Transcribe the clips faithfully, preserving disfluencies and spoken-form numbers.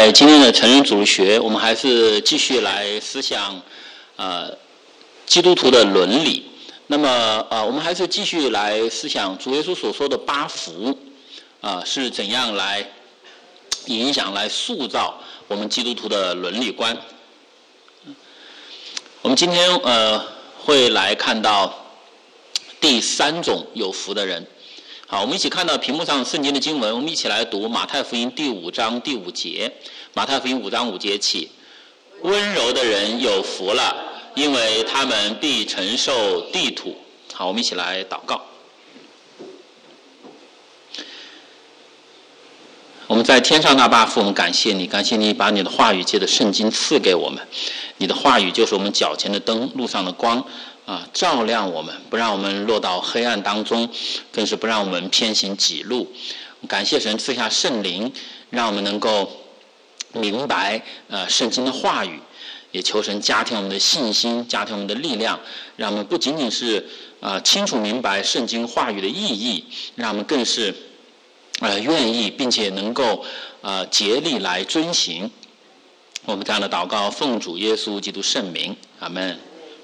在今天的成人主义学，我们还是继续来思想呃基督徒的伦理。那么呃，我们还是继续来思想主耶稣所说的八福啊、呃、是怎样来影响、来塑造我们基督徒的伦理观。我们今天呃会来看到第三种有福的人。好，我们一起看到屏幕上圣经的经文，我们一起来读马太福音第五章第五节。马太福音五章五节起，温柔的人有福了，因为他们必承受地土。好，我们一起来祷告。我们在天上大爸父，我们感谢你，感谢你把你的话语借着圣经赐给我们。你的话语就是我们脚前的灯，路上的光啊，照亮我们，不让我们落到黑暗当中，更是不让我们偏行己路。感谢神赐下圣灵，让我们能够明白呃圣经的话语，也求神加添我们的信心，加添我们的力量，让我们不仅仅是呃清楚明白圣经话语的意义，让我们更是呃愿意并且能够呃竭力来遵行。我们这样的祷告，奉主耶稣基督圣名，阿们。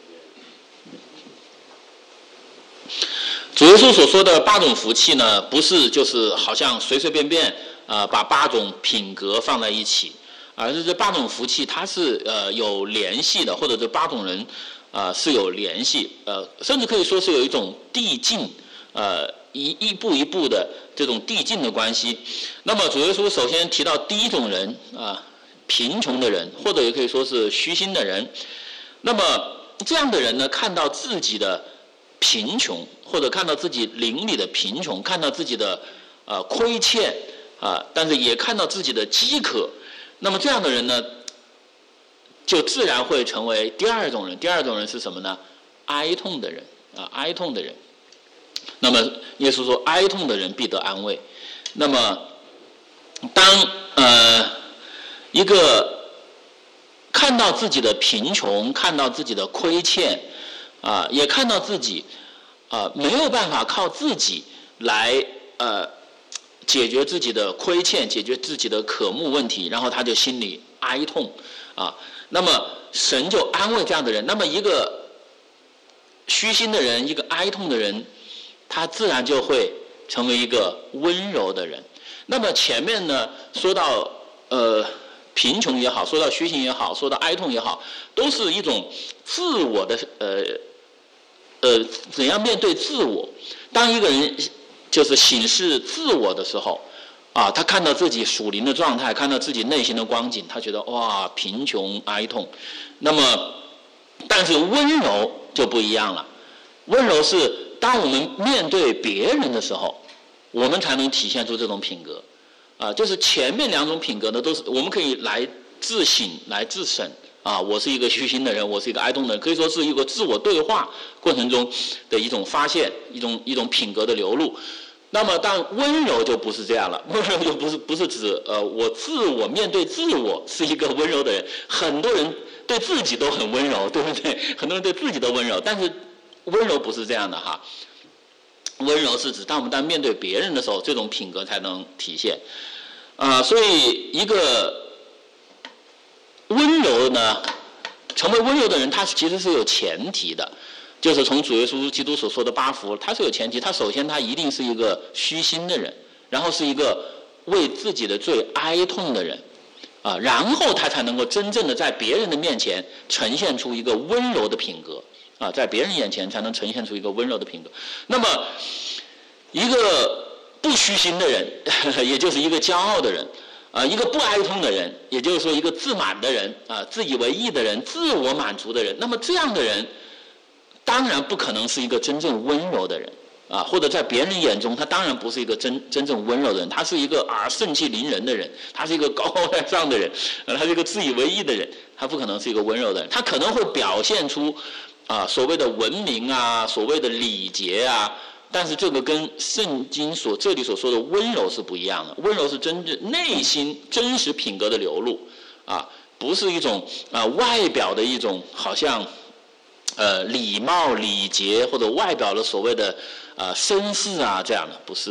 主耶稣所说的八种福气呢，不是就是好像随随便便呃把八种品格放在一起，而是这八种福气它是呃有联系的，或者这八种人呃是有联系，呃甚至可以说是有一种递进，呃一一步一步的这种递进的关系。那么主耶稣首先提到第一种人啊、呃，贫穷的人，或者也可以说是虚心的人。那么这样的人呢，看到自己的贫穷，或者看到自己邻里的贫穷，看到自己的呃亏欠啊、呃，但是也看到自己的饥渴。那么这样的人呢，就自然会成为第二种人。第二种人是什么呢？哀痛的人啊，哀痛的人。那么耶稣说，哀痛的人必得安慰。那么当呃一个看到自己的贫穷，看到自己的亏欠啊、呃，也看到自己啊、呃、没有办法靠自己来呃解决自己的亏欠，解决自己的渴慕问题，然后他就心里哀痛啊。那么神就安慰这样的人。那么一个虚心的人，一个哀痛的人，他自然就会成为一个温柔的人。那么前面呢说到呃贫穷也好，说到虚心也好，说到哀痛也好，都是一种自我的呃呃怎样面对自我。当一个人就是审视自我的时候啊，他看到自己属灵的状态，看到自己内心的光景，他觉得哇，贫穷哀痛。那么但是温柔就不一样了。温柔是当我们面对别人的时候，我们才能体现出这种品格啊。就是前面两种品格呢，都是我们可以来自省、来自审啊。我是一个虚心的人，我是一个哀痛的人，可以说是一个自我对话过程中的一种发现，一种一种品格的流露。那么但温柔就不是这样了，温柔就不是不是指呃我自我面对自我是一个温柔的人。很多人对自己都很温柔，对不对？很多人对自己都温柔，但是温柔不是这样的哈。温柔是指当我们当面对别人的时候，这种品格才能体现啊、呃。所以一个温柔呢，成为温柔的人，他其实是有前提的。就是从主耶稣基督所说的八福，他是有前提。他首先他一定是一个虚心的人，然后是一个为自己的罪哀痛的人啊，然后他才能够真正的在别人的面前呈现出一个温柔的品格啊，在别人眼前才能呈现出一个温柔的品格。那么一个不虚心的人，也就是一个骄傲的人啊，一个不哀痛的人，也就是说一个自满的人啊，自以为义的人，自我满足的人。那么这样的人当然不可能是一个真正温柔的人啊，或者在别人眼中他当然不是一个真真正温柔的人，他是一个啊盛气凌人的人，他是一个高高在上的人，啊，他是一个自以为义的人，他不可能是一个温柔的人。他可能会表现出啊所谓的文明啊，所谓的礼节啊，但是这个跟圣经所这里所说的温柔是不一样的。温柔是真正内心真实品格的流露啊，不是一种啊外表的一种好像呃礼貌礼节，或者外表的所谓的呃绅士啊这样的，不是的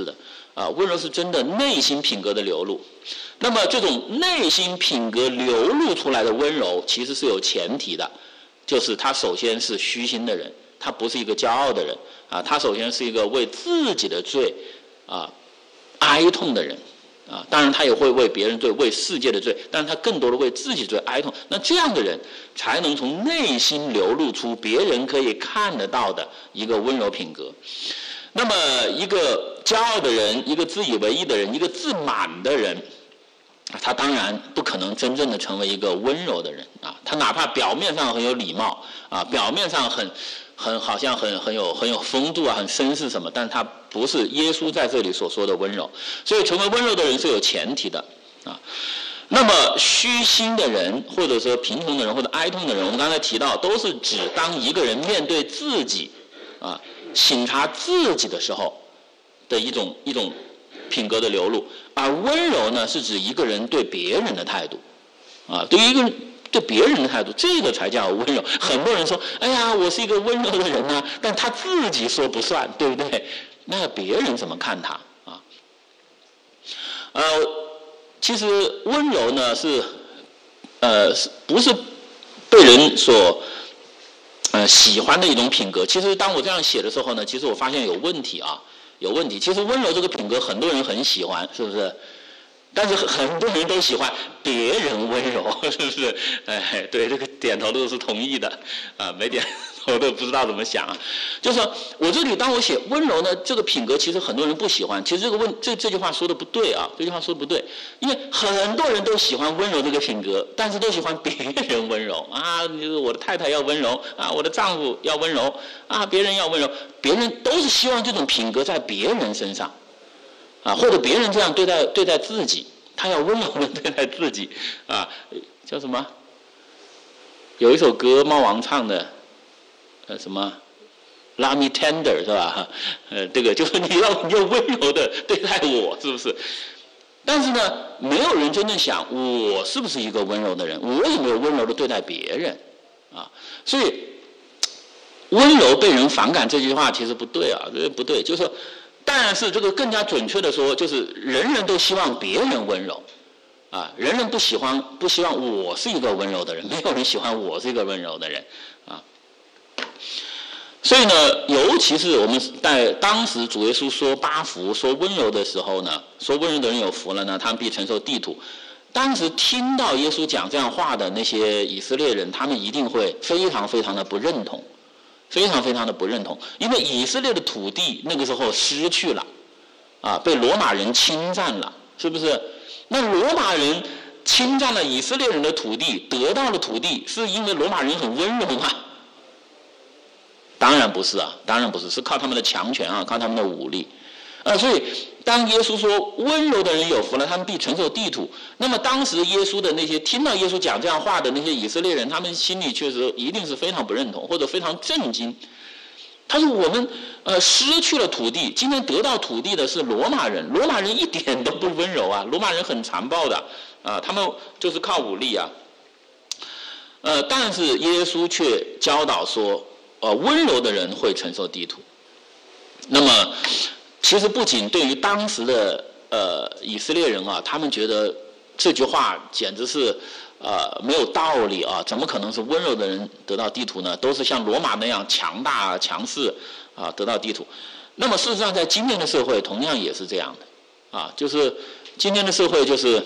啊，温柔是真的内心品格的流露。那么这种内心品格流露出来的温柔，其实是有前提的，就是他首先是虚心的人，他不是一个骄傲的人啊，他首先是一个为自己的罪啊哀痛的人啊，当然他也会为别人罪、为世界的罪，但是他更多的为自己罪哀痛。那这样的人才能从内心流露出别人可以看得到的一个温柔品格。那么一个骄傲的人，一个自以为意的人，一个自满的人，他当然不可能真正的成为一个温柔的人啊。他哪怕表面上很有礼貌啊，表面上很很好像很很有很有风度啊，很绅士什么，但他不是耶稣在这里所说的温柔。所以成为温柔的人是有前提的啊。那么虚心的人，或者说贫穷的人，或者哀痛的人，我们刚才提到，都是指当一个人面对自己啊省察自己的时候的一种一种品格的流露。而温柔呢，是指一个人对别人的态度啊，对于一个人对别人的态度，这个才叫温柔。很多人说，哎呀，我是一个温柔的人啊，但他自己说不算，对不对？那别人怎么看他啊？呃，其实温柔呢是，呃，不是被人所呃喜欢的一种品格。其实当我这样写的时候呢，其实我发现有问题啊，有问题。其实温柔这个品格，很多人很喜欢，是不是？但是很多人都喜欢别人温柔，是不是？哎，对，这个点头都是同意的，啊，没点头都不知道怎么想啊。就是说我这里当我写温柔呢，这个品格其实很多人不喜欢。其实这个问这这句话说的不对啊，这句话说的不对，因为很多人都喜欢温柔这个品格，但是都喜欢别人温柔啊，就是我的太太要温柔啊，我的丈夫要温柔啊，别人要温柔，别人都是希望这种品格在别人身上。啊，或者别人这样对待对待自己，他要温柔的对待自己，啊，叫什么？有一首歌猫王唱的，呃，什么 ？Love me tender 是吧？呃，这个就是你要你要温柔的对待我，是不是？但是呢，没有人真正想我是不是一个温柔的人，我有没有温柔的对待别人，啊，所以温柔被人反感这句话其实不对啊，这不对，就是说。但是这个更加准确的说，就是人人都希望别人温柔，啊，人人不喜欢不希望我是一个温柔的人，没有人喜欢我是一个温柔的人，啊。所以呢，尤其是我们在当时主耶稣说八福说温柔的时候呢，说温柔的人有福了呢，他们必承受地土。当时听到耶稣讲这样话的那些以色列人，他们一定会非常非常的不认同。非常非常的不认同，因为以色列的土地那个时候失去了，啊，被罗马人侵占了，是不是？那罗马人侵占了以色列人的土地，得到了土地，是因为罗马人很温柔吗？当然不是啊，当然不是，是靠他们的强权啊，靠他们的武力。啊，所以当耶稣说温柔的人有福了，他们必承受地土。那么当时耶稣的那些听到耶稣讲这样话的那些以色列人，他们心里确实一定是非常不认同，或者非常震惊。他说我们呃失去了土地，今天得到土地的是罗马人，罗马人一点都不温柔啊，罗马人很残暴的啊，他们就是靠武力啊。呃，但是耶稣却教导说，呃，温柔的人会承受地土。那么其实不仅对于当时的呃以色列人啊，他们觉得这句话简直是呃没有道理啊，怎么可能是温柔的人得到地土呢？都是像罗马那样强大强势啊得到地土。那么事实上在今天的社会同样也是这样的啊，就是今天的社会就是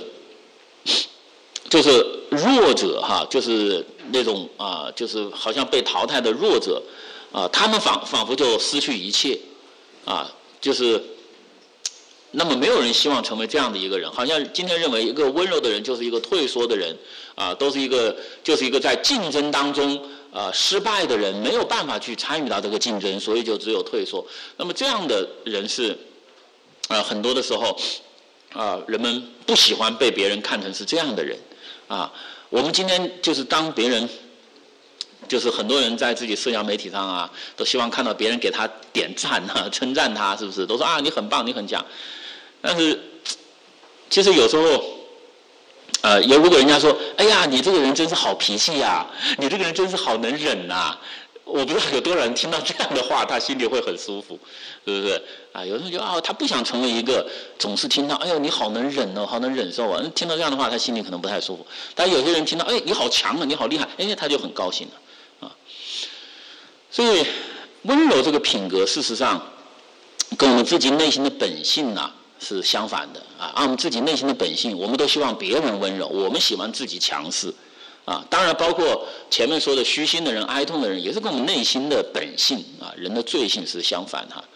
就是弱者哈、啊，就是那种啊就是好像被淘汰的弱者啊，他们仿仿佛就失去一切啊。就是，那么没有人希望成为这样的一个人，好像今天认为一个温柔的人就是一个退缩的人，啊，都是一个就是一个在竞争当中呃失败的人，没有办法去参与到这个竞争，所以就只有退缩。那么这样的人是，啊、呃，很多的时候，啊、呃，人们不喜欢被别人看成是这样的人，啊，我们今天就是当别人。就是很多人在自己社交媒体上啊，都希望看到别人给他点赞啊，称赞他，是不是？都说啊，你很棒，你很强。但是，其实有时候，呃，有如果人家说，哎呀，你这个人真是好脾气呀、啊，你这个人真是好能忍呐、啊， 我不知道有多少人听到这样的话，他心里会很舒服，是不是？啊，有人觉得啊，他不想成为一个总是听到，哎呦你好能忍哦，好能忍受啊。听到这样的话，他心里可能不太舒服。但有些人听到，哎，你好强啊，你好厉害，哎，他就很高兴了，啊。所以温柔这个品格，事实上跟我们自己内心的本性啊是相反的啊。按我们自己内心的本性，我们都希望别人温柔，我们喜欢自己强势。啊，当然包括前面说的虚心的人、哀痛的人，也是跟我们内心的本性啊，人的罪性是相反哈。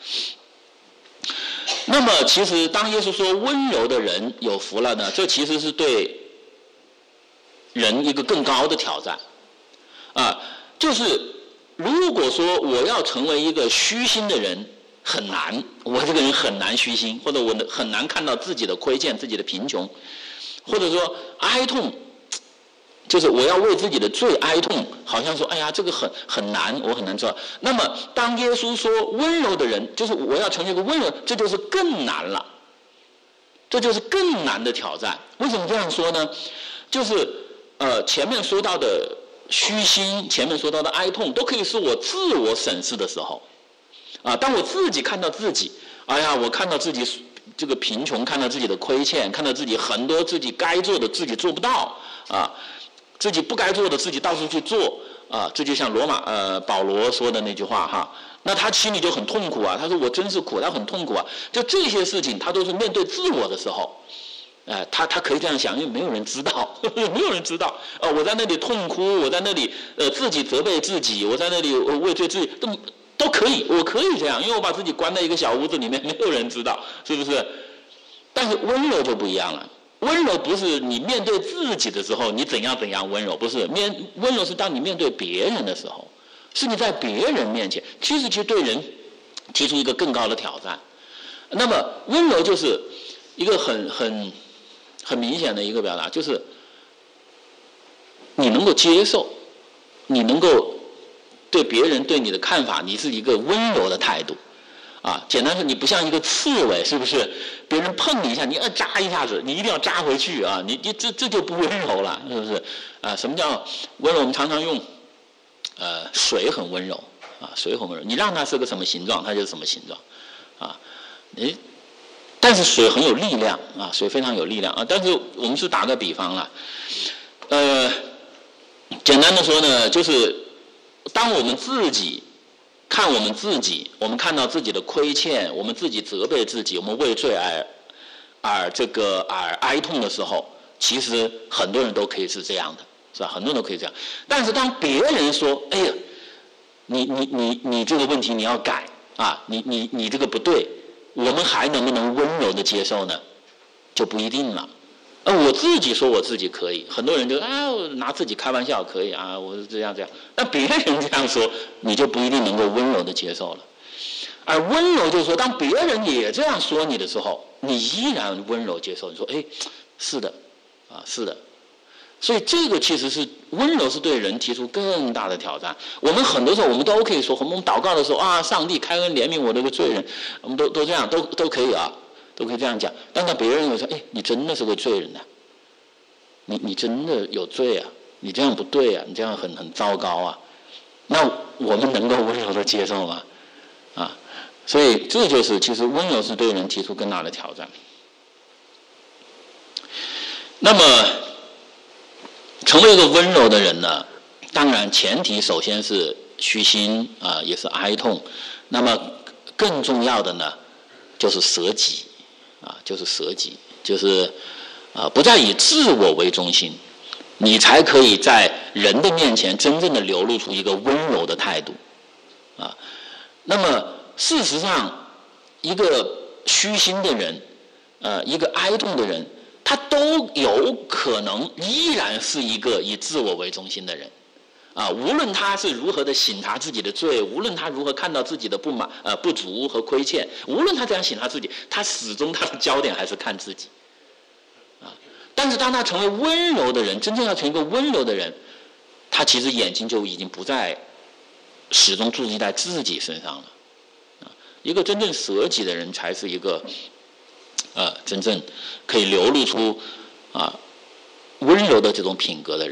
那么，其实当耶稣说温柔的人有福了呢，这其实是对人一个更高的挑战啊，就是如果说我要成为一个虚心的人很难，我这个人很难虚心，或者我很难看到自己的亏欠、自己的贫穷，或者说哀痛。就是我要为自己的罪哀痛，好像说，哎呀，这个很很难，我很难做。那么，当耶稣说温柔的人，就是我要成为一个温柔，这就是更难了，这就是更难的挑战。为什么这样说呢？就是呃，前面说到的虚心，前面说到的哀痛，都可以是我自我审视的时候，啊，当我自己看到自己，哎呀，我看到自己这个贫穷，看到自己的亏欠，看到自己很多自己该做的自己做不到，啊。自己不该做的自己到处去做啊，这就像罗马呃保罗说的那句话哈，那他心里就很痛苦啊，他说我真是苦，他很痛苦啊，就这些事情他都是面对自我的时候，呃、他他可以这样想，因为没有人知道，呵呵没有人知道，呃我在那里痛哭，我在那里呃自己责备自己，我在那里畏罪自己，都都可以，我可以这样，因为我把自己关在一个小屋子里面，没有人知道，是不是？但是温柔就不一样了。温柔不是你面对自己的时候你怎样怎样温柔，不是面温柔是当你面对别人的时候，是你在别人面前，其实其实对人提出一个更高的挑战。那么温柔就是一个很很很明显的一个表达，就是你能够接受，你能够对别人对你的看法，你是一个温柔的态度。啊，简单说，你不像一个刺猬，是不是？别人碰你一下，你要扎一下子，你一定要扎回去啊！你你这这就不温柔了，是不是？啊，什么叫温柔？我们常常用，呃，水很温柔啊，水很温柔。你让它是个什么形状，它就是什么形状，啊，诶，但是水很有力量啊，水非常有力量啊。但是我们是打个比方了，呃，简单的说呢，就是当我们自己。看我们自己，我们看到自己的亏欠，我们自己责备自己，我们为罪而而这个而哀痛的时候，其实很多人都可以是这样的，是吧？很多人都可以这样。但是当别人说：“哎呀，你你你你这个问题你要改啊，你你你这个不对”，我们还能不能温柔的接受呢？就不一定了。呃，我自己说我自己可以，很多人就啊拿自己开玩笑可以啊，我是这样这样。那别人这样说，你就不一定能够温柔的接受了。而温柔就是说，当别人也这样说你的时候，你依然温柔接受。你说，哎，是的，啊，是的。所以这个其实是温柔，是对人提出更大的挑战。我们很多时候我们都可以说，我们祷告的时候啊，上帝开恩怜悯我这个罪人，我们都都这样，都都可以啊。都可以这样讲，但是别人有说：“哎，你真的是个罪人呐、啊！你你真的有罪啊！你这样不对啊！你这样很很糟糕啊！”那我们能够温柔的接受吗？啊，所以这就是其实温柔是对人提出更大的挑战。那么，成为一个温柔的人呢，当然前提首先是虚心啊、呃，也是哀痛。那么更重要的呢，就是舍己。啊，就是舍己，就是啊，不再以自我为中心，你才可以在人的面前真正的流露出一个温柔的态度，啊，那么事实上，一个虚心的人，呃，一个哀痛的人，他都有可能依然是一个以自我为中心的人。啊，无论他是如何的省察自己的罪，无论他如何看到自己的不满、呃不足和亏欠，无论他怎样省察自己，他始终他的焦点还是看自己。啊，但是当他成为温柔的人，真正要成为一个温柔的人，他其实眼睛就已经不再始终注意在自己身上了。啊，一个真正舍己的人，才是一个呃真正可以流露出啊温柔的这种品格的人。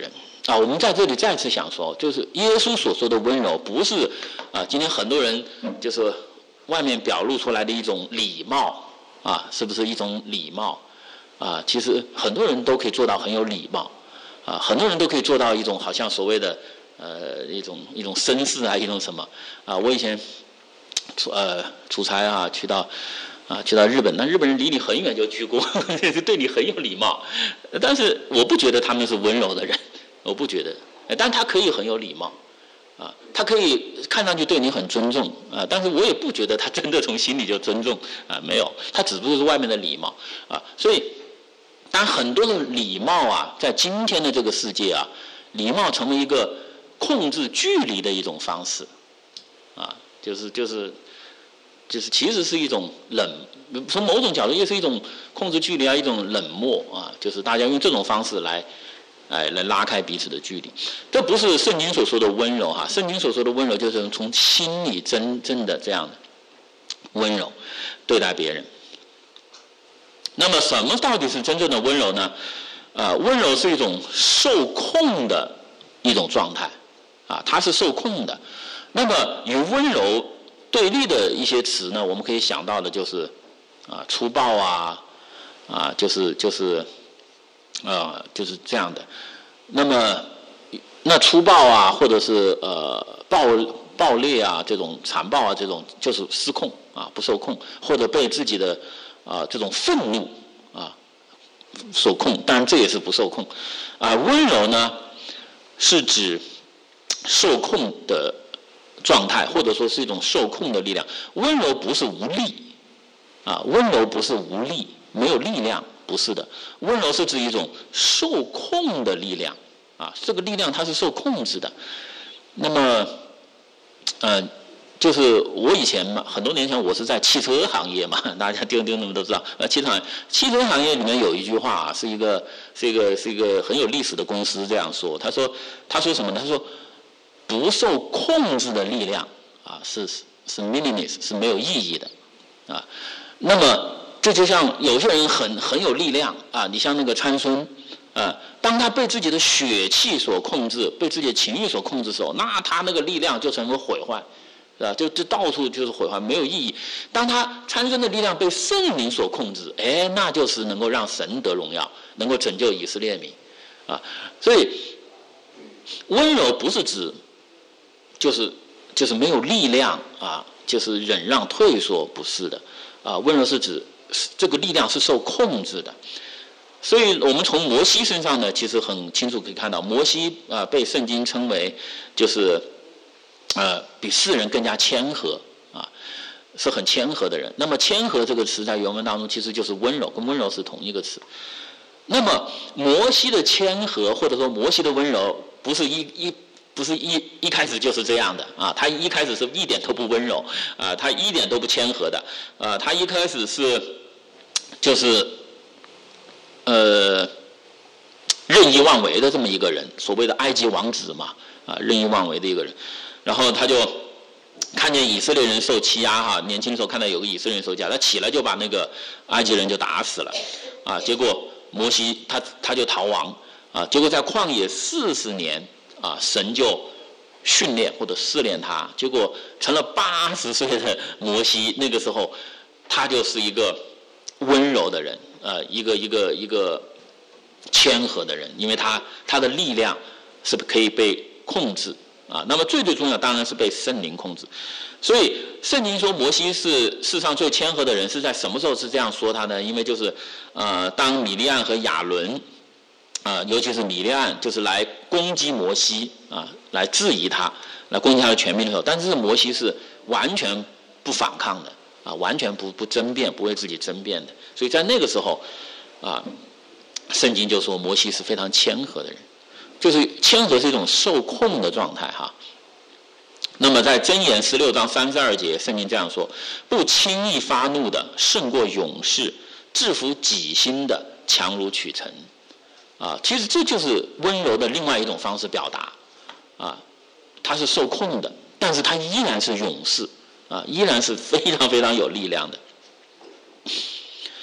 啊，我们在这里再次想说，就是耶稣所说的温柔，不是啊，今天很多人就是外面表露出来的一种礼貌啊，是不是一种礼貌啊？其实很多人都可以做到很有礼貌啊，很多人都可以做到一种好像所谓的呃一种一种绅士啊，一种什么啊？我以前出呃出差啊，去到。啊，去到日本，那日本人离你很远就鞠躬，对你很有礼貌。但是我不觉得他们是温柔的人，我不觉得。但他可以很有礼貌，啊，他可以看上去对你很尊重啊，但是我也不觉得他真的从心里就尊重啊，没有，他只不过是外面的礼貌啊。所以，当很多的礼貌啊，在今天的这个世界啊，礼貌成为一个控制距离的一种方式，啊，就是就是。就是其实是一种冷，从某种角度也是一种控制距离啊，一种冷漠啊，就是大家用这种方式来，哎，来拉开彼此的距离。这不是圣经所说的温柔哈，圣经所说的温柔就是从心里真正的这样的温柔对待别人。那么什么到底是真正的温柔呢？呃，温柔是一种受控的一种状态啊，它是受控的。那么与温柔对立的一些词呢，我们可以想到的就是啊粗暴啊啊就是就是呃就是这样的。那么那粗暴啊，或者是呃暴暴烈啊，这种残暴啊，这种就是失控啊，不受控，或者被自己的啊这种愤怒啊受控，当然这也是不受控啊。温柔呢是指受控的状态，或者说是一种受控的力量。温柔不是无力啊，温柔不是无力，没有力量，不是的。温柔是指一种受控的力量啊，这个力量它是受控制的。那么，呃，就是我以前嘛，很多年前我是在汽车行业嘛，大家听听你们都知道，呃，汽车行业，汽车行业里面有一句话啊，是一个是一个是一个很有历史的公司这样说，他说他说什么呢？他说不受控制的力量啊，是是 meaningless， 是没有意义的啊。那么这就像有些人很很有力量啊，你像那个参孙啊，当他被自己的血气所控制，被自己的情欲所控制的时候，那他那个力量就成为毁坏，是吧？就就到处就是毁坏，没有意义。当他参孙的力量被圣灵所控制，哎，那就是能够让神得荣耀，能够拯救以色列民啊。所以温柔不是指就是就是没有力量啊，就是忍让退缩，不是的啊。温柔是指这个力量是受控制的。所以我们从摩西身上呢，其实很清楚可以看到，摩西啊、呃、被圣经称为就是呃比世人更加谦和啊，是很谦和的人。那么谦和这个词在原文当中其实就是温柔，跟温柔是同一个词。那么摩西的谦和或者说摩西的温柔，不是一一不是一一开始就是这样的啊，他一开始是一点都不温柔啊，他一点都不谦和的啊，他一开始是就是呃任意妄为的这么一个人，所谓的埃及王子嘛啊，任意妄为的一个人，然后他就看见以色列人受欺压哈，年轻的时候看到有个以色列人受欺压，他起来就把那个埃及人就打死了啊，结果摩西他他就逃亡啊，结果在旷野四十年。啊，神就训练或者试炼他，结果成了八十岁的摩西。那个时候，他就是一个温柔的人，呃，一个一个一个谦和的人，因为他他的力量是可以被控制啊。那么最最重要当然是被圣灵控制。所以圣经说摩西是世上最谦和的人，是在什么时候是这样说他呢？因为就是呃，当米利暗和亚伦。啊、呃，尤其是米利暗，就是来攻击摩西啊，来质疑他，来攻击他的权柄的时候，但是摩西是完全不反抗的啊，完全不不争辩，不为自己争辩的。所以在那个时候，啊，圣经就说摩西是非常谦和的人，就是谦和是一种受控的状态哈。那么在箴言十六章三十二节，圣经这样说：不轻易发怒的胜过勇士，制服己心的强如取成。啊，其实这就是温柔的另外一种方式表达，啊，他是受控的，但是他依然是勇士，啊，依然是非常非常有力量的。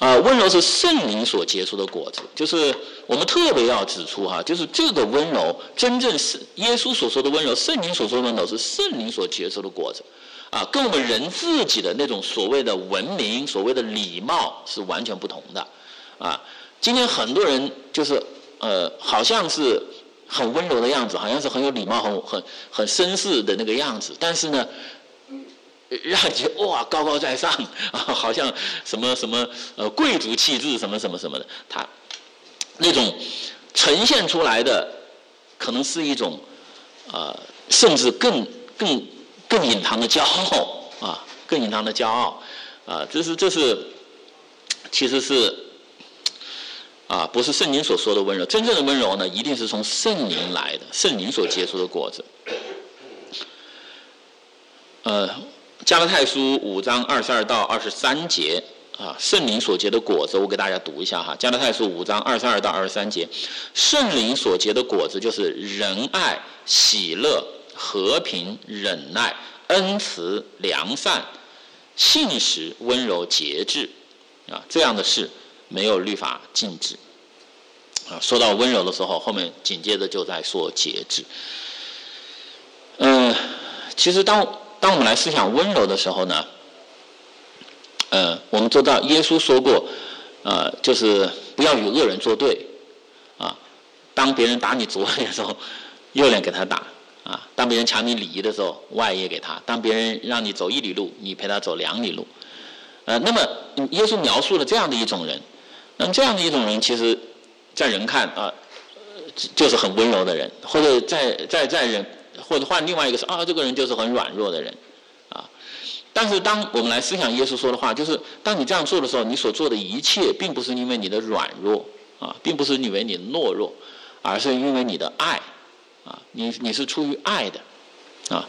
啊，温柔是圣灵所结出的果子，就是我们特别要指出哈，就是这个温柔，真正是耶稣所说的温柔，圣灵所说的温柔是圣灵所结出的果子，啊，跟我们人自己的那种所谓的文明、所谓的礼貌是完全不同的，啊，今天很多人就是呃，好像是很温柔的样子，好像是很有礼貌、很很很绅士的那个样子，但是呢，让你觉得哇高高在上啊，好像什么什么呃贵族气质什么什么什么的，他那种呈现出来的可能是一种呃甚至更更更隐藏的骄傲啊，更隐藏的骄傲啊，这是这是其实是啊不是圣经所说的温柔，真正的温柔呢一定是从圣灵来的，圣灵所结出的果子。呃。加拉太书五章二十二到二十三节啊，圣灵所结的果子，我给大家读一下哈。加拉太书五章二十二到二十三节，圣灵所结的果子就是仁爱、喜乐、和平、忍耐、恩慈、良善、信实、温柔、节制啊，这样的事没有律法禁止啊。说到温柔的时候，后面紧接着就在说节制。嗯、呃，其实当当我们来思想温柔的时候呢，呃，我们知道耶稣说过，呃，就是不要与恶人作对，啊，当别人打你左脸的时候，右脸给他打，啊，当别人抢你礼仪的时候，外也给他，当别人让你走一里路，你陪他走两里路，呃，那么耶稣描述了这样的一种人，那么这样的一种人，其实在人看啊、呃，就是很温柔的人，或者在在在人。或者换另外一个是啊，这个人就是很软弱的人，啊，但是当我们来思想耶稣说的话，就是当你这样做的时候，你所做的一切，并不是因为你的软弱啊，并不是因为你的懦弱，而是因为你的爱啊，你你是出于爱的啊。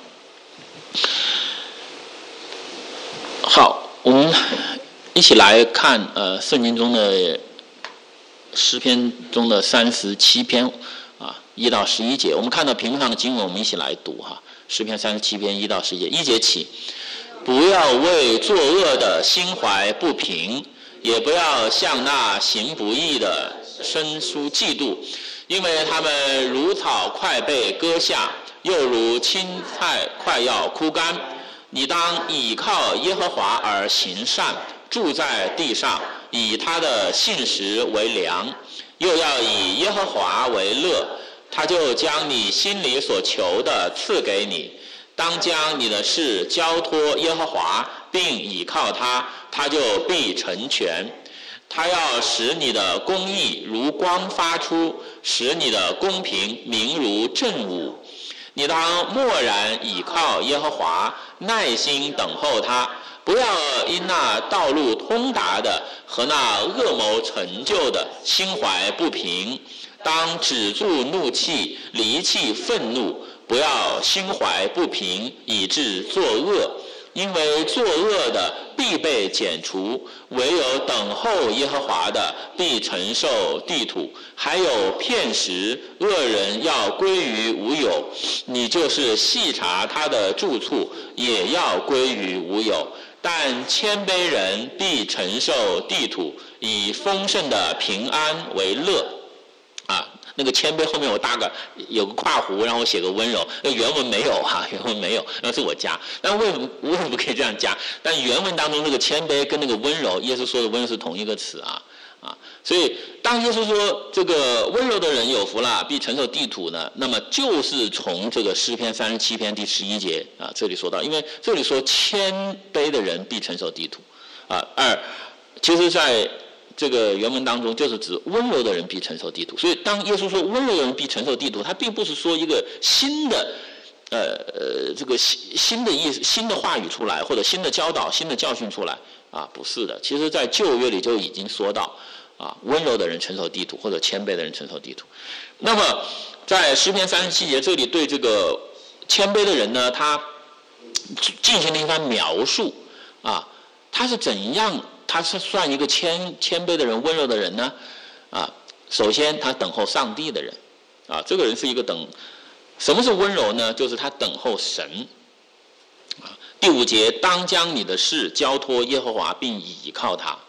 好，我们一起来看呃圣经中的诗篇中的三十七篇。啊，一到十一节，我们看到屏幕上的经文，我们一起来读哈。诗篇三十七篇一到十一节，一节起，不要为作恶的心怀不平，也不要向那行不义的生出嫉妒，因为他们如草快被割下，又如青菜快要枯干。你当倚靠耶和华而行善，住在地上，以他的信实为粮。又要以耶和华为乐，他就将你心里所求的赐给你。当将你的事交托耶和华，并倚靠他，他就必成全。他要使你的公义如光发出，使你的公平明如正午。你当默然倚靠耶和华，耐心等候他，不要因那道路通达的和那恶谋成就的心怀不平，当止住怒气，离弃愤怒，不要心怀不平，以致作恶。因为作恶的必被剪除，唯有等候耶和华的必承受地土。还有片时，恶人要归于无有，你就是细查他的住处，也要归于无有。但谦卑人必承受地土，以丰盛的平安为乐。啊，那个谦卑后面我大概有个括弧，然后我写个温柔。原文没有哈、啊，原文没有，那是我加。但为什么为什么可以这样加？但原文当中那个谦卑跟那个温柔，耶稣说的温柔是同一个词啊啊。所以当耶稣说这个温柔的人有福了，必承受地土呢，那么就是从这个诗篇三十七篇第十一节啊这里说到，因为这里说谦卑的人必承受地土啊。二，其实在这个原文当中就是指温柔的人必承受地土，所以当耶稣说温柔的人必承受地土，他并不是说一个新的呃呃这个新新的意思、新的话语出来，或者新的教导、新的教训出来啊，不是的。其实在旧约里就已经说到啊，温柔的人承受地土，或者谦卑的人承受地土。那么在诗篇三十七节这里对这个谦卑的人呢，他进行了一番描述啊，他是怎样？他是算一个谦谦卑的人、温柔的人呢？啊，首先他等候上帝的人，啊，这个人是一个等。什么是温柔呢？就是他等候神。啊，第五节，当将你的事交托耶和华，并倚靠他。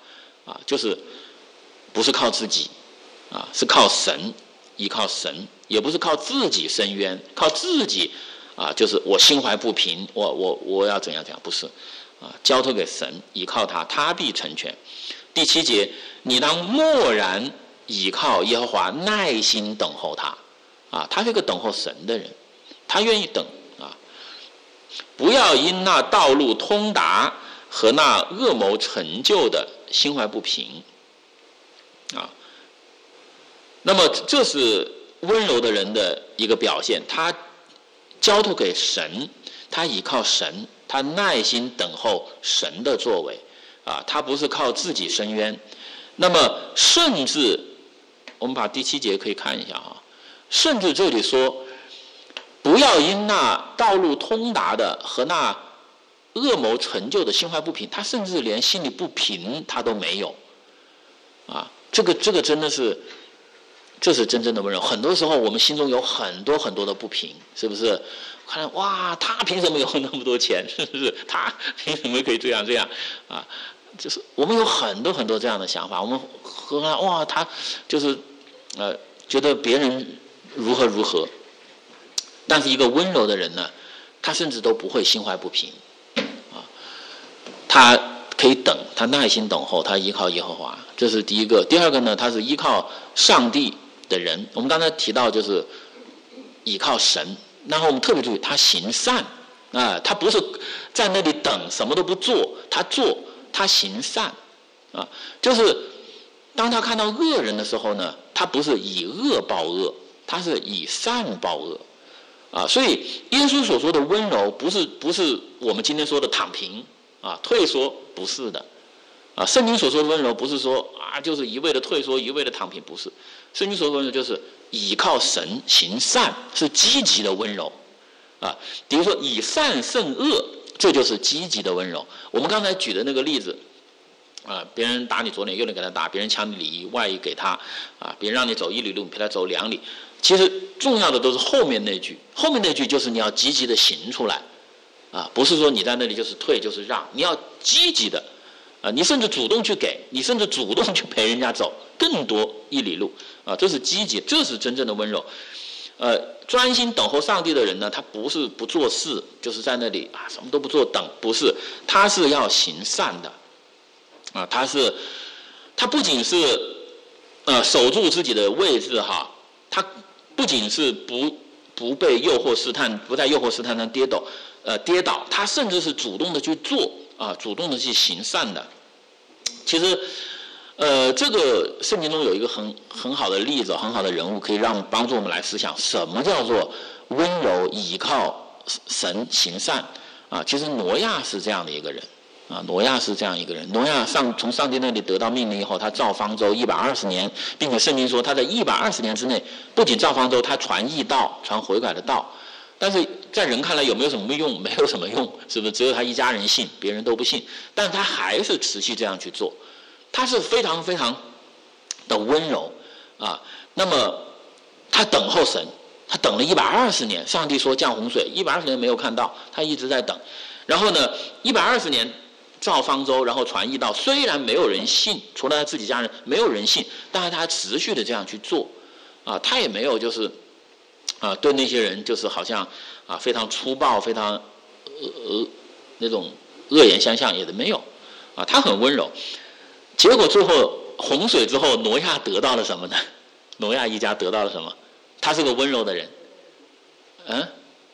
啊，就是不是靠自己啊，是靠神，依靠神，也不是靠自己伸冤，靠自己啊，就是我心怀不平，我我我要怎样怎样，不是啊，交托给神，依靠他，他必成全。第七节，你当默然倚靠耶和华，耐心等候他啊，他是个等候神的人，他愿意等啊，不要因那道路通达和那恶谋成就的心怀不平啊。那么这是温柔的人的一个表现，他交托给神，他倚靠神，他耐心等候神的作为啊，他不是靠自己伸冤。那么甚至我们把第七节可以看一下啊，甚至这里说不要因那道路通达的和那恶谋成就的心怀不平，他甚至连心里不平他都没有啊，这个这个真的是这是真正的温柔。很多时候我们心中有很多很多的不平，是不是？看哇，他凭什么有那么多钱？是不是？他凭什么可以这样这样啊？就是我们有很多很多这样的想法，我们和他哇，他就是呃觉得别人如何如何，但是一个温柔的人呢，他甚至都不会心怀不平啊，他可以等，他耐心等候，他依靠耶和华，这是第一个。第二个呢，他是依靠上帝的人。我们刚才提到就是依靠神，然后我们特别注意他行善啊，他不是在那里等什么都不做，他做。他行善啊，就是当他看到恶人的时候呢，他不是以恶报恶，他是以善报恶啊。所以耶稣所说的温柔不是不是我们今天说的躺平啊退缩，不是的啊。圣经所说的温柔不是说啊就是一味的退缩，一味的躺平，不是。圣经所说的温柔就是倚靠神行善，是积极的温柔啊。比如说以善胜恶，这就是积极的温柔。我们刚才举的那个例子啊，别人打你左脸右脸给他打，别人抢你里衣外衣给他啊，别人让你走一里路，你陪他走两里。其实重要的都是后面那句，后面那句就是你要积极的行出来啊，不是说你在那里就是退就是让，你要积极的啊，你甚至主动去给，你甚至主动去陪人家走更多一里路啊，这是积极，这是真正的温柔。呃，专心等候上帝的人呢，他不是不做事，就是在那里啊什么都不做等，不是，他是要行善的，啊，他是，他不仅是呃守住自己的位置哈，他不仅是不不被诱惑试探，不在诱惑试探上跌倒，呃跌倒，他甚至是主动的去做啊，主动的去行善的。其实。呃，这个圣经中有一个很很好的例子，很好的人物，可以让帮助我们来思想什么叫做温柔倚靠神行善啊。其实挪亚是这样的一个人啊，挪亚是这样一个人。挪亚上从上帝那里得到命令以后，他造方舟一百二十年，并且圣经说他在一百二十年之内，不仅造方舟，他传义道，传悔改的道。但是在人看来有没有什么用？没有什么用，是不是？只有他一家人信，别人都不信。但他还是持续这样去做。他是非常非常的温柔啊，那么他等候神，他等了一百二十年，上帝说降洪水，一百二十年没有看到，他一直在等。然后呢，一百二十年造方舟，然后传义道，虽然没有人信，除了他自己家人没有人信，但是他持续的这样去做啊，他也没有就是啊对那些人就是好像啊非常粗暴，非常呃呃那种恶言相向，也都没有啊，他很温柔。结果最后洪水之后，挪亚得到了什么呢？挪亚一家得到了什么？他是个温柔的人，嗯，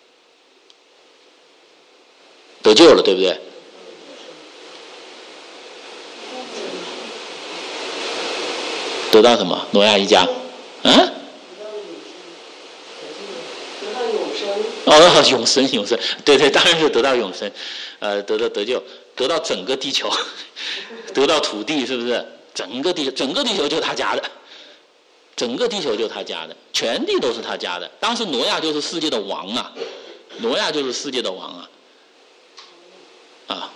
得救了，对不对？得到什么？挪亚一家，嗯？ 得到永生。 哦，永生，永生，对对，当然是得到永生，呃，得到得救，得到整个地球。得到土地，是不是？整个地球，整个地球就是他家的，整个地球就是他家的，全地都是他家的。当时挪亚就是世界的王啊，挪亚就是世界的王啊，啊，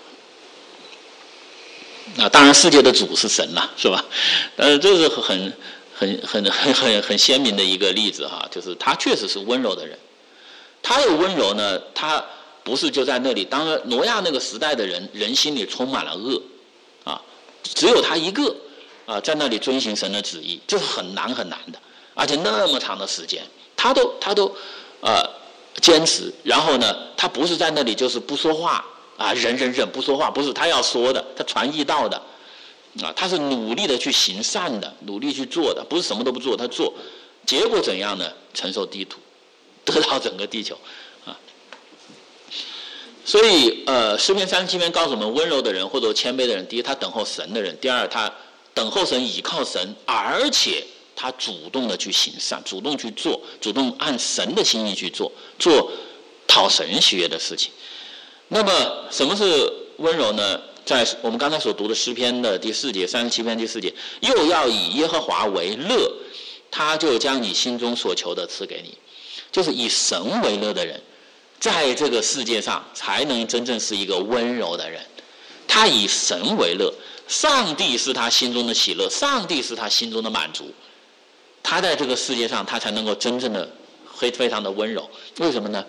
那当然世界的主是神啦，是吧？但是这是很很很很很很鲜明的一个例子哈，就是他确实是温柔的人。他有温柔呢，他不是就在那里。当然，挪亚那个时代的人，人心里充满了恶。只有他一个啊、呃，在那里遵行神的旨意，这是很难很难的，而且那么长的时间，他都他都呃坚持。然后呢，他不是在那里就是不说话啊，忍忍忍不说话，不是他要说的，他传义道的啊，他是努力的去行善的，努力去做的，不是什么都不做，他做，结果怎样呢？承受地土，得到整个地球啊。所以呃，诗篇三十七篇告诉我们，温柔的人或者谦卑的人，第一他等候神的人，第二他等候神，倚靠神，而且他主动的去行善，主动去做，主动按神的心意去做，做讨神喜悦的事情。那么什么是温柔呢？在我们刚才所读的诗篇的第四节，三十七篇第四节，又要以耶和华为乐，他就将你心中所求的赐给你。就是以神为乐的人，在这个世界上才能真正是一个温柔的人。他以神为乐，上帝是他心中的喜乐，上帝是他心中的满足，他在这个世界上他才能够真正的非常的温柔。为什么呢？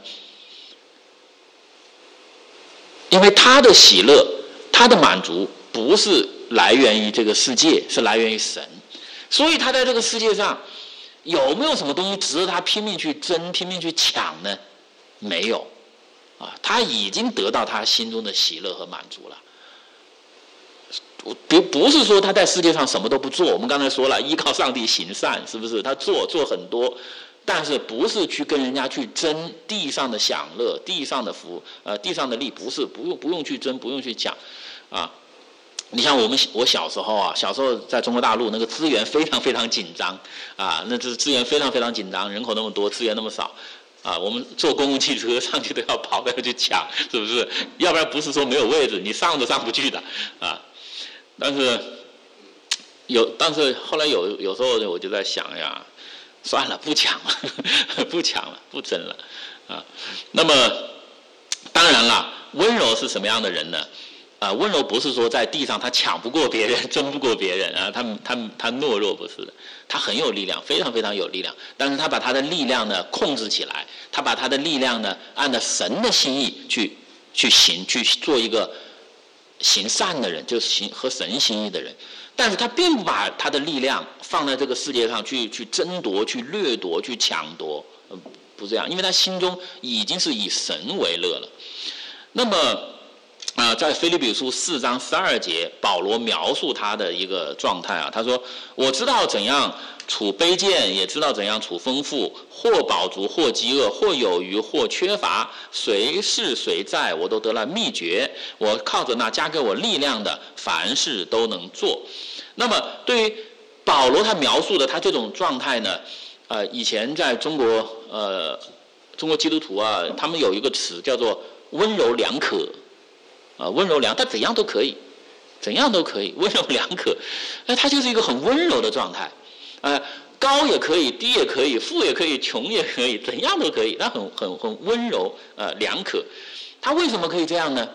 因为他的喜乐，他的满足不是来源于这个世界，是来源于神。所以他在这个世界上有没有什么东西值得他拼命去争、拼命去抢呢？没有啊，他已经得到他心中的喜乐和满足了。不不是说他在世界上什么都不做，我们刚才说了，依靠上帝行善，是不是？他做做很多，但是不是去跟人家去争地上的享乐、地上的福、呃地上的利，不是，不用不用去争，不用去讲，啊。你像我们我小时候啊，小时候在中国大陆那个资源非常非常紧张啊，那这资源非常非常紧张，人口那么多，资源那么少。啊，我们坐公共汽车上去都要跑，都要去抢，是不是？要不然不是说没有位置，你上都上不去的啊。但是有，但是后来有有时候我就在想呀，算了，不抢了，不抢了，不争了啊。那么当然了，温柔是什么样的人呢？啊，温柔不是说在地上他抢不过别人，争不过别人啊，他他他懦弱，不是的，他很有力量，非常非常有力量。但是他把他的力量呢控制起来，他把他的力量呢按照神的心意去去行，去做一个行善的人，就是行合神心意的人。但是他并不把他的力量放在这个世界上去去争夺、去掠夺、去抢夺，嗯，不这样，因为他心中已经是以神为乐了。那么啊、呃，在腓立比书四章十二节，保罗描述他的一个状态啊，他说：“我知道怎样处卑贱，也知道怎样处丰富，或饱足，或饥饿，或有余，或缺乏，随是随在，我都得了秘诀。我靠着那加给我力量的，凡事都能做。”那么，对于保罗他描述的他这种状态呢，呃，以前在中国呃，中国基督徒啊，他们有一个词叫做温柔良可。啊，温柔良，他怎样都可以，怎样都可以，温柔良可，哎，他就是一个很温柔的状态，呃，高也可以，低也可以，富也可以，穷也可以，怎样都可以，他很很很温柔，呃，良可。他为什么可以这样呢？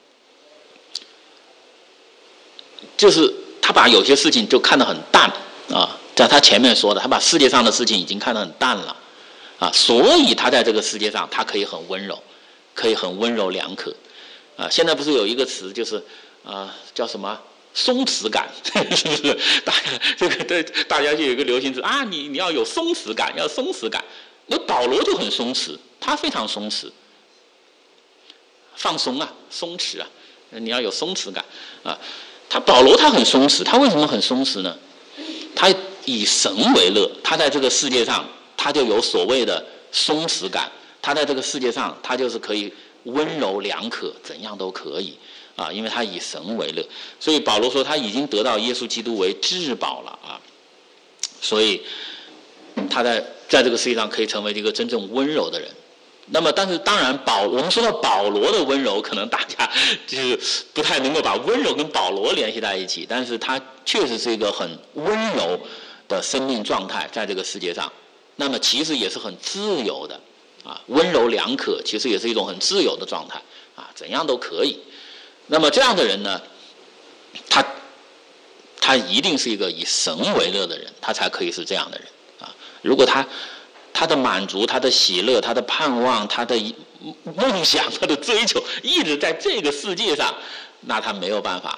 就是他把有些事情就看得很淡啊，在他前面说的，他把世界上的事情已经看得很淡了啊，所以他在这个世界上，他可以很温柔，可以很温柔良可。啊，现在不是有一个词，就是啊，叫什么松弛感，是不是？大家这个对大家就有一个流行词啊，你你要有松弛感，要松弛感。那保罗就很松弛，他非常松弛，放松啊，松弛啊，你要有松弛感啊。他保罗他很松弛，他为什么很松弛呢？他以神为乐，他在这个世界上他就有所谓的松弛感，他在这个世界上他就是可以温柔良可，怎样都可以啊，因为他以神为乐，所以保罗说他已经得到耶稣基督为至宝了啊，所以他在在这个世界上可以成为一个真正温柔的人。那么，但是当然保我们说到保罗的温柔，可能大家就是不太能够把温柔跟保罗联系在一起，但是他确实是一个很温柔的生命状态，在这个世界上，那么其实也是很自由的。啊，温柔良可其实也是一种很自由的状态啊，怎样都可以。那么这样的人呢，他他一定是一个以神为乐的人，他才可以是这样的人啊。如果他他的满足、他的喜乐、他的盼望、他的梦想、他的追求一直在这个世界上，那他没有办法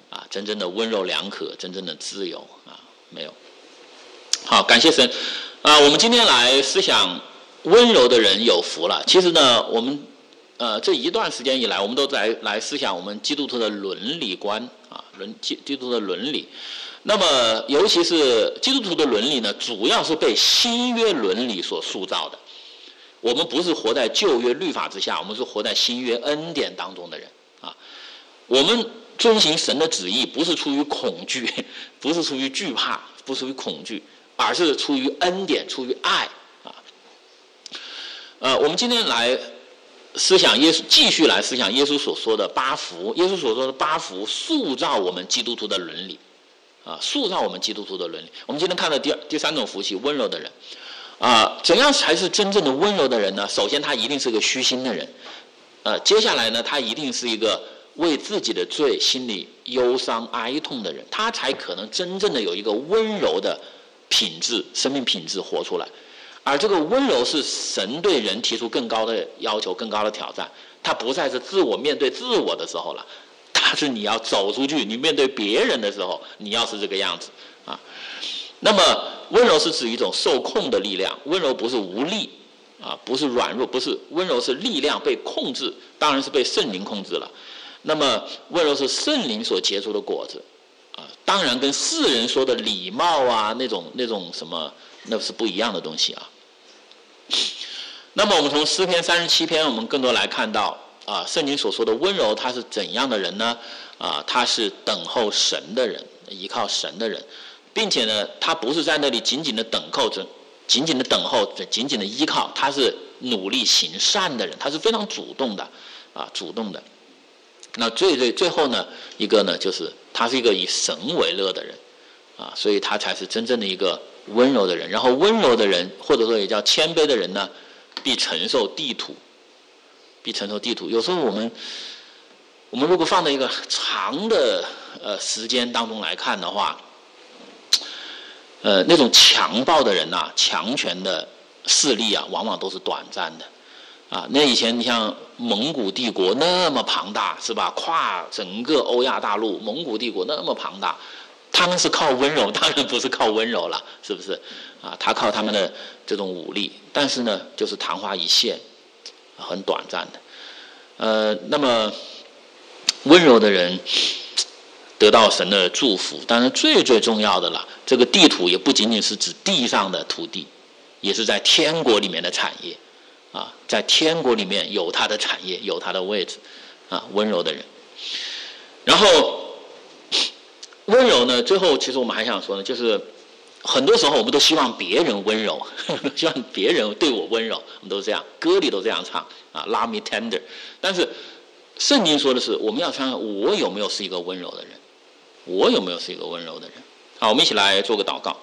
啊，真正的温柔良可，真正的自由啊，没有。好，感谢神啊！我们今天来思想温柔的人有福了。其实呢，我们呃这一段时间以来，我们都在来思想我们基督徒的伦理观啊，伦基基督徒的伦理。那么，尤其是基督徒的伦理呢，主要是被新约伦理所塑造的。我们不是活在旧约律法之下，我们是活在新约恩典当中的人啊。我们遵行神的旨意，不是出于恐惧，不是出于惧怕，不是出于恐惧，而是出于恩典，出于爱啊。呃，我们今天来思想耶稣，继续来思想耶稣所说的八福。耶稣所说的八福塑造我们基督徒的伦理啊，塑造我们基督徒的伦理。我们今天看到第二、第三种福气，温柔的人啊，怎样才是真正的温柔的人呢？首先，他一定是个虚心的人，呃，接下来呢，他一定是一个为自己的罪心里忧伤哀痛的人，他才可能真正的有一个温柔的品质，生命品质活出来。而这个温柔是神对人提出更高的要求，更高的挑战。他不再是自我面对自我的时候了，他是你要走出去，你面对别人的时候，你要是这个样子啊。那么温柔是指一种受控的力量，温柔不是无力啊，不是软弱，不是温柔是力量被控制，当然是被圣灵控制了。那么温柔是圣灵所结出的果子啊，当然跟世人说的礼貌啊那种那种什么那是不一样的东西啊。那么我们从诗篇三十七篇，我们更多来看到啊，圣经所说的温柔，他是怎样的人呢？啊，他是等候神的人，依靠神的人，并且呢，他不是在那里紧紧的等候着，紧紧的等候，紧紧的依靠，他是努力行善的人，他是非常主动的啊，主动的。那最最最后呢，一个呢，就是他是一个以神为乐的人啊，所以他才是真正的一个温柔的人。然后温柔的人，或者说也叫谦卑的人呢，必承受地土，必承受地土。有时候我们，我们如果放在一个长的呃时间当中来看的话，呃，那种强暴的人啊，强权的势力啊，往往都是短暂的。啊，那以前你像蒙古帝国那么庞大，是吧？跨整个欧亚大陆，蒙古帝国那么庞大，他们是靠温柔，当然不是靠温柔了，是不是？啊，他靠他们的这种武力，但是呢，就是昙花一现，很短暂的。呃，那么温柔的人得到神的祝福，当然最最重要的了，这个地土也不仅仅是指地上的土地，也是在天国里面的产业。啊，在天国里面有他的产业，有他的位置，啊，温柔的人。然后温柔呢，最后其实我们还想说呢，就是很多时候我们都希望别人温柔，希望别人对我温柔，我们都这样，歌里都这样唱啊 ，Love me tender。但是圣经说的是，我们要看看我有没有是一个温柔的人，我有没有是一个温柔的人。好，我们一起来做个祷告。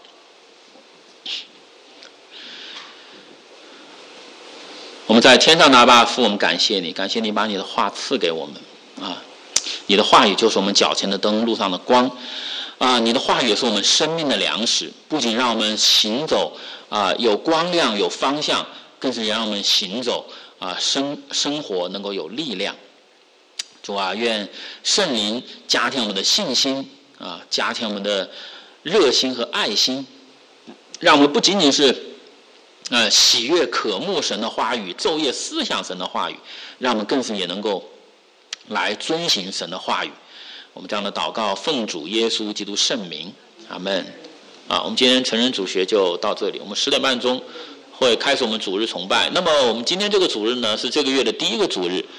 我们在天上的阿爸父，我们感谢你，感谢你把你的话赐给我们啊！你的话语就是我们脚前的灯，路上的光啊！你的话语也是我们生命的粮食，不仅让我们行走啊有光亮有方向，更是让我们行走啊生生活能够有力量。主啊，愿圣灵加添我们的信心啊，加添我们的热心和爱心，让我们不仅仅是呃，喜悦渴慕神的话语，昼夜思想神的话语，让我们更是也能够来遵行神的话语。我们这样的祷告，奉主耶稣基督圣名，阿们。啊，我们今天成人主学就到这里，我们十点半钟会开始我们主日崇拜。那么我们今天这个主日呢，是这个月的第一个主日。